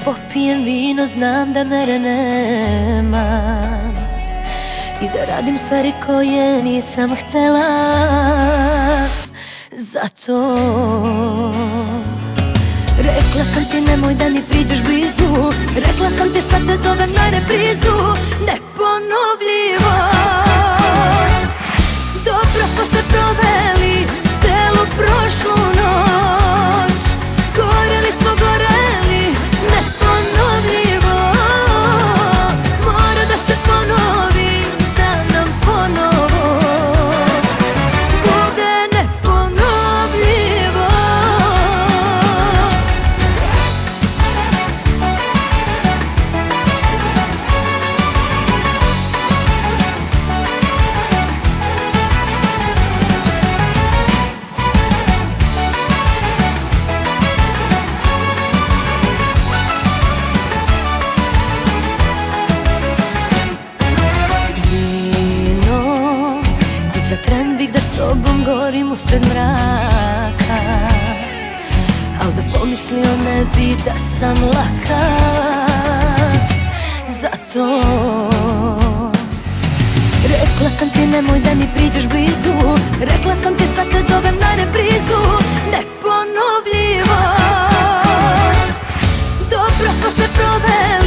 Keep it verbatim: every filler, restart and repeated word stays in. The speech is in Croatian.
popijem vino, znam da mere nema i da radim stvari koje nisam htela. Zato rekla sam ti nemoj da mi priđeš blizu, rekla sam ti sad te zovem na reprizu. Neponovljivo dobro smo se proveli celu prošlu noć, goreli smo, goreli. Neponovljivo mora da se ponovi, da nam ponovo bude neponovljivo. Za tren bih da s tobom gorim usred mraka, al da pomislio ne bi da sam laka. Zato rekla sam ti nemoj da mi priđeš blizu, rekla sam ti sad te zovem na reprizu. Neponovljivo dobro smo se proveli